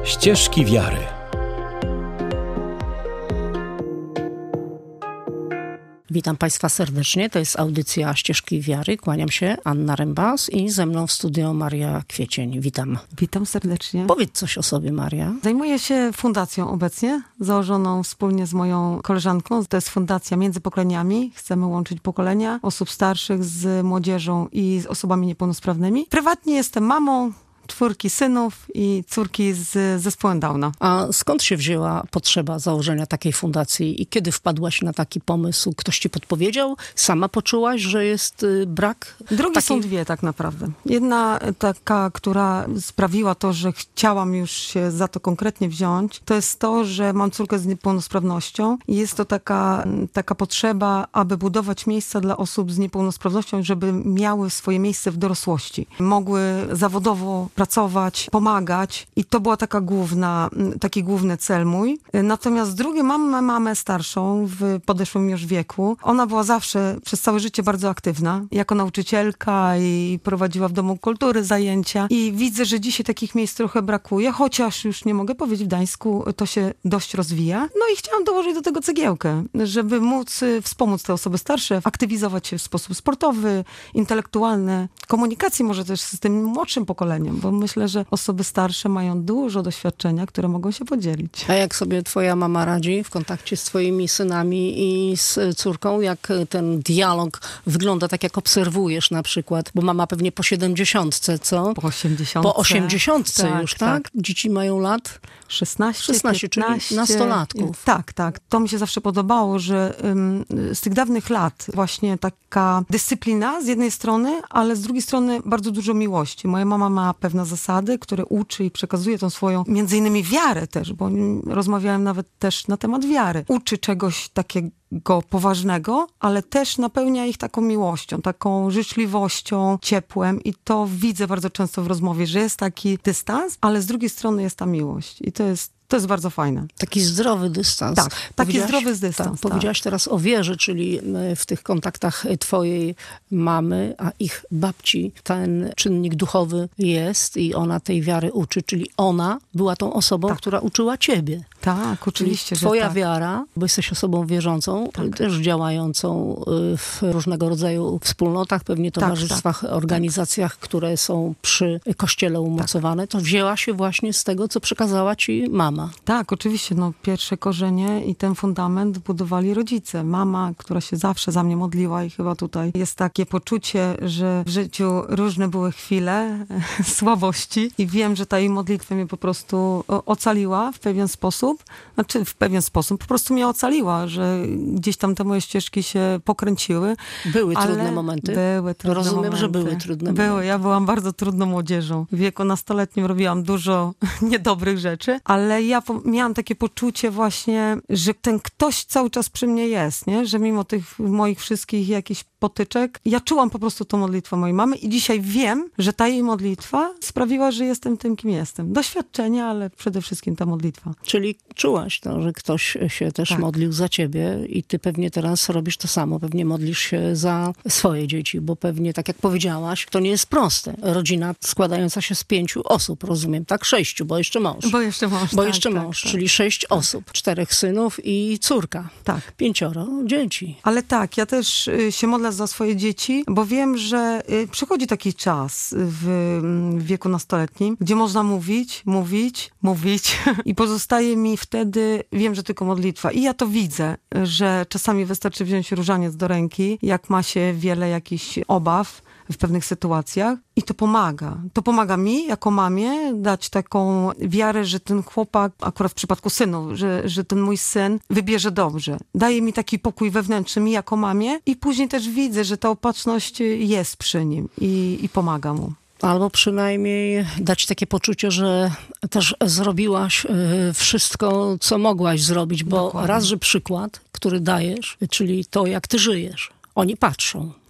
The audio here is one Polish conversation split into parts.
Ścieżki wiary. Witam Państwa serdecznie, to jest audycja Ścieżki Wiary. Kłaniam się, Anna Rembas i ze mną w studio Maria Kwiecień. Witam. Witam serdecznie. Powiedz coś o sobie, Maria. Zajmuję się fundacją obecnie, założoną wspólnie z moją koleżanką. To jest fundacja Między Pokoleniami. Chcemy łączyć pokolenia osób starszych z młodzieżą i z osobami niepełnosprawnymi. Prywatnie jestem mamą 4 synów i córki z zespołem Downa. A skąd się wzięła potrzeba założenia takiej fundacji i kiedy wpadłaś na taki pomysł? Ktoś ci podpowiedział? Sama poczułaś, że jest brak? Drugie są dwie tak naprawdę. Jedna taka, która sprawiła to, że chciałam już się za to konkretnie wziąć, to jest to, że mam córkę z niepełnosprawnością i jest to taka potrzeba, aby budować miejsca dla osób z niepełnosprawnością, żeby miały swoje miejsce w dorosłości. Mogły zawodowo pracować, pomagać i to była taki główny cel mój. Natomiast drugie, mam mamę starszą w podeszłym już wieku. Ona była zawsze przez całe życie bardzo aktywna jako nauczycielka i prowadziła w Domu Kultury zajęcia i widzę, że dzisiaj takich miejsc trochę brakuje, chociaż już nie mogę powiedzieć, w Gdańsku to się dość rozwija. No i chciałam dołożyć do tego cegiełkę, żeby móc wspomóc te osoby starsze, aktywizować się w sposób sportowy, intelektualny, komunikacji może też z tym młodszym pokoleniem, bo myślę, że osoby starsze mają dużo doświadczenia, które mogą się podzielić. A jak sobie twoja mama radzi w kontakcie z twoimi synami i z córką? Jak ten dialog wygląda, tak jak obserwujesz na przykład? Bo mama pewnie po 70, co? Po 80. Po 80 tak, już, tak? Dzieci mają lat? 16, 15, 15, czyli nastolatków. Tak. To mi się zawsze podobało, że z tych dawnych lat właśnie taka dyscyplina z jednej strony, ale z drugiej strony bardzo dużo miłości. Moja mama ma pewne zasady, które uczy i przekazuje tą swoją, między innymi wiarę też, bo rozmawiałem nawet też na temat wiary. Uczy czegoś takiego poważnego, ale też napełnia ich taką miłością, taką życzliwością, ciepłem i to widzę bardzo często w rozmowie, że jest taki dystans, ale z drugiej strony jest ta miłość i to jest bardzo fajne. Taki zdrowy dystans. Tak, taki zdrowy dystans. Tak, powiedziałaś teraz o wierze, czyli w tych kontaktach twojej mamy, a ich babci ten czynnik duchowy jest i ona tej wiary uczy, czyli ona była tą osobą, która uczyła ciebie. Tak, oczywiście, czyli twoja że tak. wiara, bo jesteś osobą wierzącą, też działającą w różnego rodzaju wspólnotach, pewnie towarzystwach, organizacjach, które są przy Kościele umocowane, to wzięła się właśnie z tego, co przekazała ci mama. Tak, oczywiście. Pierwsze korzenie i ten fundament budowali rodzice. Mama, która się zawsze za mnie modliła i chyba tutaj jest takie poczucie, że w życiu różne były chwile słabości i wiem, że ta jej modlitwa mnie po prostu ocaliła w pewien sposób. Po prostu mnie ocaliła, że gdzieś tam te moje ścieżki się pokręciły. Były trudne momenty? Były trudne Rozumiem, momenty. że były trudne momenty. Ja byłam bardzo trudną młodzieżą. W wieku nastoletnim robiłam dużo niedobrych rzeczy, ale ja miałam takie poczucie właśnie, że ten ktoś cały czas przy mnie jest, nie? Że mimo tych moich wszystkich jakichś potyczek, ja czułam po prostu tą modlitwę mojej mamy i dzisiaj wiem, że ta jej modlitwa sprawiła, że jestem tym, kim jestem. Doświadczenie, ale przede wszystkim ta modlitwa. Czyli czułaś to, że ktoś się też modlił za ciebie i ty pewnie teraz robisz to samo. Pewnie modlisz się za swoje dzieci, bo pewnie, tak jak powiedziałaś, to nie jest proste. Rodzina składająca się z 5 osób, rozumiem, tak? 6, bo jeszcze mąż. Bo jeszcze mąż, czyli 6 osób. 4 synów i córka. Tak. 5 dzieci. Ale tak, ja też się modlę za swoje dzieci, bo wiem, że przychodzi taki czas w wieku nastoletnim, gdzie można mówić i pozostaje mi wtedy, wiem, że tylko modlitwa. I ja to widzę, że czasami wystarczy wziąć różaniec do ręki, jak ma się wiele jakichś obaw w pewnych sytuacjach i to pomaga. To pomaga mi, jako mamie, dać taką wiarę, że ten chłopak, akurat w przypadku synów, że ten mój syn wybierze dobrze. Daje mi taki pokój wewnętrzny mi jako mamie i później też widzę, że ta opatrzność jest przy nim i pomaga mu. Albo przynajmniej dać takie poczucie, że też zrobiłaś wszystko, co mogłaś zrobić, bo Dokładnie. raz, że przykład, który dajesz, czyli to, jak ty żyjesz, oni patrzą. Tak.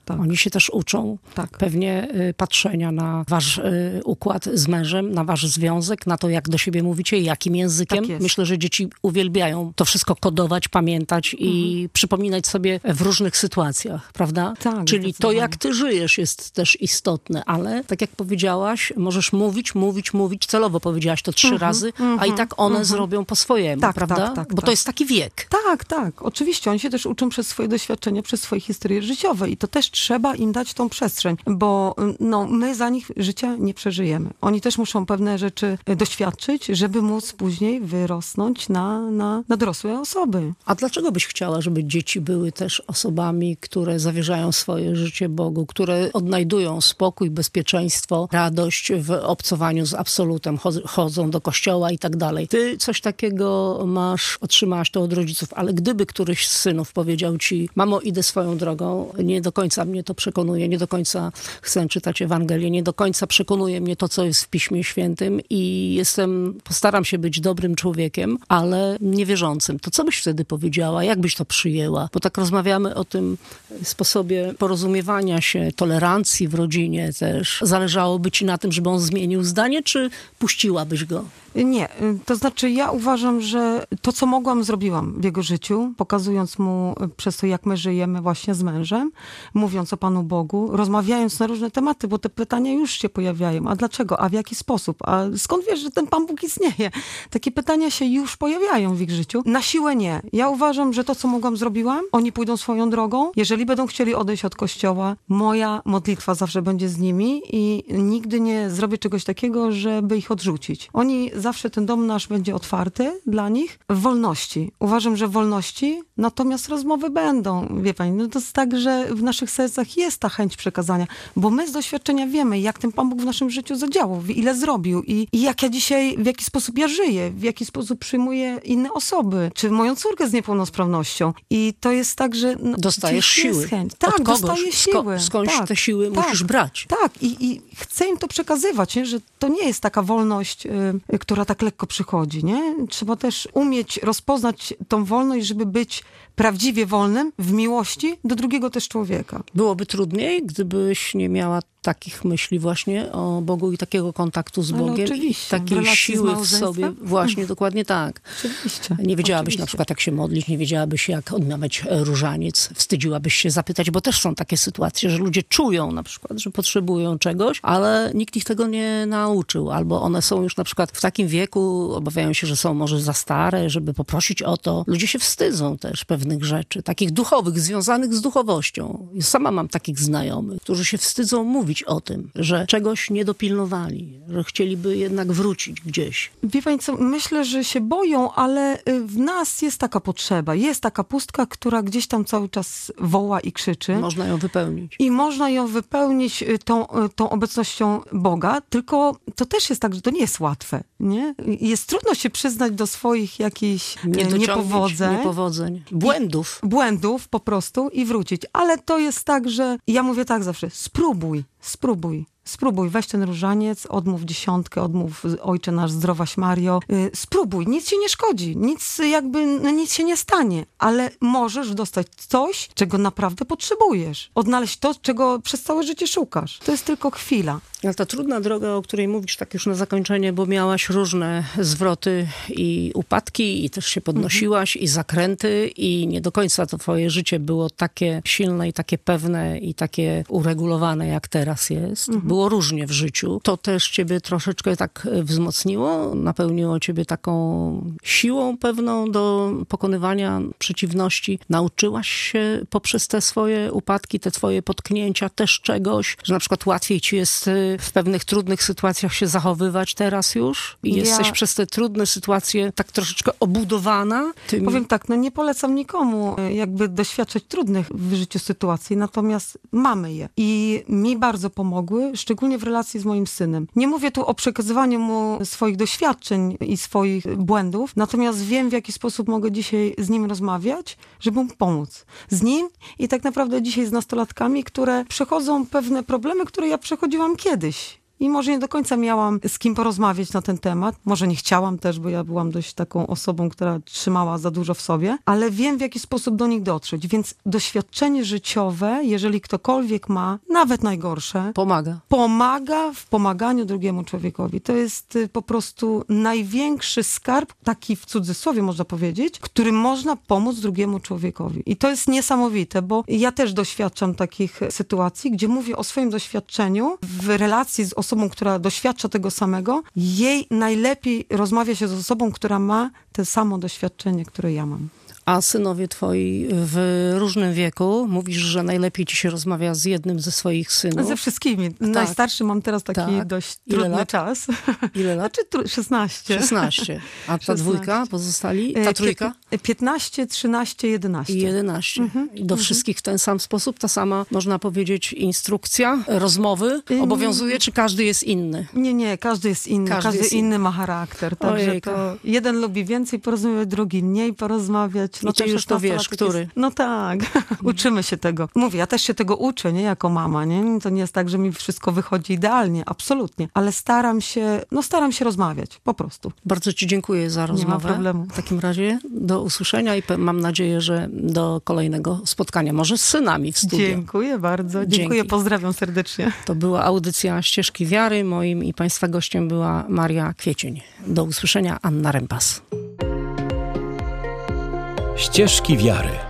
tak. Oni się też uczą pewnie patrzenia na wasz układ z mężem, na wasz związek, na to, jak do siebie mówicie, jakim językiem. Tak jest. Myślę, że dzieci uwielbiają to wszystko kodować, pamiętać i przypominać sobie w różnych sytuacjach, prawda? Tak, czyli to, jak ty żyjesz, jest też istotne, ale tak jak powiedziałaś, możesz mówić, celowo powiedziałaś to 3 razy, a i tak one zrobią po swojemu, prawda? Bo to jest taki wiek. Tak. Oczywiście, oni się też uczą przez swoje doświadczenia, przez swoje historie życiowe i to też trzeba im dać tą przestrzeń, bo my za nich życia nie przeżyjemy. Oni też muszą pewne rzeczy doświadczyć, żeby móc później wyrosnąć na dorosłe osoby. A dlaczego byś chciała, żeby dzieci były też osobami, które zawierzają swoje życie Bogu, które odnajdują spokój, bezpieczeństwo, radość w obcowaniu z absolutem, chodzą do kościoła i tak dalej. Ty coś takiego otrzymałaś to od rodziców, ale gdyby któryś z synów powiedział ci: mamo, idę swoją drogą, nie do końca mnie to przekonuje, nie do końca chcę czytać Ewangelię, nie do końca przekonuje mnie to, co jest w Piśmie Świętym i postaram się być dobrym człowiekiem, ale niewierzącym. To co byś wtedy powiedziała? Jak byś to przyjęła? Bo tak rozmawiamy o tym sposobie porozumiewania się, tolerancji w rodzinie też. Zależałoby ci na tym, żeby on zmienił zdanie, czy puściłabyś go? Nie, to znaczy ja uważam, że to, co mogłam, zrobiłam w jego życiu, pokazując mu przez to, jak my żyjemy właśnie z mężem, mówiąc o Panu Bogu, rozmawiając na różne tematy, bo te pytania już się pojawiają. A dlaczego? A w jaki sposób? A skąd wiesz, że ten Pan Bóg istnieje? Takie pytania się już pojawiają w ich życiu. Na siłę nie. Ja uważam, że to, co mogłam, zrobiłam. Oni pójdą swoją drogą. Jeżeli będą chcieli odejść od kościoła, moja modlitwa zawsze będzie z nimi i nigdy nie zrobię czegoś takiego, żeby ich odrzucić. Oni zawsze ten dom nasz będzie otwarty dla nich w wolności. Uważam, że w wolności, natomiast rozmowy będą. Wie pani, to jest tak, że w naszych sercach jest ta chęć przekazania, bo my z doświadczenia wiemy, jak ten Pan Bóg w naszym życiu zadziałał, ile zrobił i jak ja dzisiaj, w jaki sposób ja żyję, w jaki sposób przyjmuję inne osoby, czy moją córkę z niepełnosprawnością. I to jest tak, że dostajesz siły. Chęć. Tak, dostaję siły. Skądś te siły musisz brać. Tak, i chcę im to przekazywać, nie? Że to nie jest taka wolność, która tak lekko przychodzi, nie? Trzeba też umieć rozpoznać tą wolność, żeby być prawdziwie wolnym w miłości do drugiego też człowieka. Byłoby trudniej, gdybyś nie miała takich myśli właśnie o Bogu i takiego kontaktu z Bogiem, i takiej siły w sobie. Właśnie, dokładnie tak. Oczywiście. Nie wiedziałabyś na przykład, jak się modlić, nie wiedziałabyś, jak odmawiać różaniec, wstydziłabyś się zapytać, bo też są takie sytuacje, że ludzie czują na przykład, że potrzebują czegoś, ale nikt ich tego nie nauczył, albo one są już na przykład w takim wieku, obawiają się, że są może za stare, żeby poprosić o to. Ludzie się wstydzą też pewnych rzeczy, takich duchowych, związanych z duchowością. Sama mam takich znajomych, którzy się wstydzą mówić o tym, że czegoś nie dopilnowali, że chcieliby jednak wrócić gdzieś. Wie pani co, myślę, że się boją, ale w nas jest taka potrzeba, jest taka pustka, która gdzieś tam cały czas woła i krzyczy. Można ją wypełnić. I można ją wypełnić tą obecnością Boga, tylko to też jest tak, że to nie jest łatwe, nie? Jest trudno się przyznać do swoich jakichś niepowodzeń. Błędów po prostu i wrócić. Ale to jest tak, że ja mówię tak zawsze, spróbuj, weź ten różaniec, odmów 10, odmów Ojcze Nasz, Zdrowaś Mario. Spróbuj, nic ci nie szkodzi, nic się nie stanie, ale możesz dostać coś, czego naprawdę potrzebujesz. Odnaleźć to, czego przez całe życie szukasz. To jest tylko chwila. Ale ta trudna droga, o której mówisz tak już na zakończenie, bo miałaś różne zwroty i upadki i też się podnosiłaś i zakręty i nie do końca to twoje życie było takie silne i takie pewne i takie uregulowane, jak teraz jest. Było różnie w życiu. To też ciebie troszeczkę tak wzmocniło, napełniło ciebie taką siłą pewną do pokonywania przeciwności. Nauczyłaś się poprzez te swoje upadki, te twoje potknięcia też czegoś, że na przykład łatwiej ci jest w pewnych trudnych sytuacjach się zachowywać teraz już? I jesteś przez te trudne sytuacje tak troszeczkę obudowana? Powiem tak, nie polecam nikomu jakby doświadczać trudnych w życiu sytuacji, natomiast mamy je. I mi bardzo pomogły, szczególnie w relacji z moim synem. Nie mówię tu o przekazywaniu mu swoich doświadczeń i swoich błędów, natomiast wiem, w jaki sposób mogę dzisiaj z nim rozmawiać, żeby mu pomóc. Z nim i tak naprawdę dzisiaj z nastolatkami, które przechodzą pewne problemy, które ja przechodziłam kiedyś. i może nie do końca miałam z kim porozmawiać na ten temat. Może nie chciałam też, bo ja byłam dość taką osobą, która trzymała za dużo w sobie, ale wiem, w jaki sposób do nich dotrzeć. Więc doświadczenie życiowe, jeżeli ktokolwiek ma, nawet najgorsze, pomaga w pomaganiu drugiemu człowiekowi. To jest po prostu największy skarb, taki w cudzysłowie można powiedzieć, którym można pomóc drugiemu człowiekowi. I to jest niesamowite, bo ja też doświadczam takich sytuacji, gdzie mówię o swoim doświadczeniu w relacji z osobą, która doświadcza tego samego. Jej najlepiej rozmawia się z osobą, która ma to samo doświadczenie, które ja mam. A synowie twoi w różnym wieku, mówisz, że najlepiej ci się rozmawia z jednym ze swoich synów. Ze wszystkimi. Tak. Najstarszy mam teraz taki dość trudny czas. Ile lat? 16. 16. A ta 16. Dwójka pozostali? Ta trójka? 15, 13, 11. I 11. I do wszystkich w ten sam sposób? Ta sama, można powiedzieć, instrukcja, rozmowy obowiązuje, czy każdy jest inny? Nie, każdy jest inny. Każdy inny ma charakter. Także to jeden lubi więcej porozmawiać, drugi mniej porozmawiać. No ty już to wiesz, który? Jest... No tak, uczymy się tego. Mówię, ja też się tego uczę, nie? Jako mama, nie? To nie jest tak, że mi wszystko wychodzi idealnie, absolutnie. Ale staram się rozmawiać, po prostu. Bardzo ci dziękuję za rozmowę. Nie ma problemu. W takim razie do usłyszenia i mam nadzieję, że do kolejnego spotkania. Może z synami w studiu. Dziękuję bardzo. Dziękuję, pozdrawiam serdecznie. To była audycja Ścieżki Wiary. Moim i państwa gościem była Maria Kwiecień. Do usłyszenia, Anna Rempas. Ścieżki Wiary.